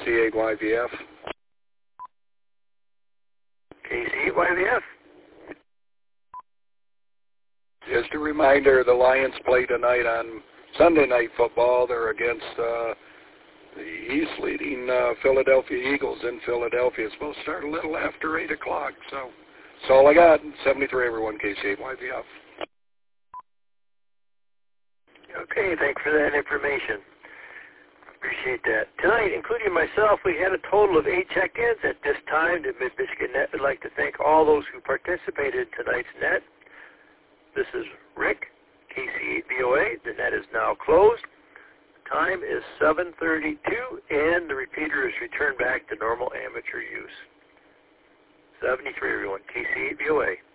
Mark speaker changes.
Speaker 1: KC8YVF.
Speaker 2: KC8YVF.
Speaker 1: Just a reminder, the Lions play tonight on Sunday Night Football. They're against the East-leading Philadelphia Eagles in Philadelphia. It's supposed to start a little after 8 o'clock. So that's all I got. 73, everyone, KC8YVF.
Speaker 2: Okay, thanks for that information. Appreciate that. Tonight, including myself, we had a total of 8 check-ins. At this time, the Mid-Michigan Net would like to thank all those who participated in tonight's net. This is Rick, KC8VOA. The net is now closed. The time is 7:32, and the repeater is returned back to normal amateur use. 73, everyone. KC8VOA.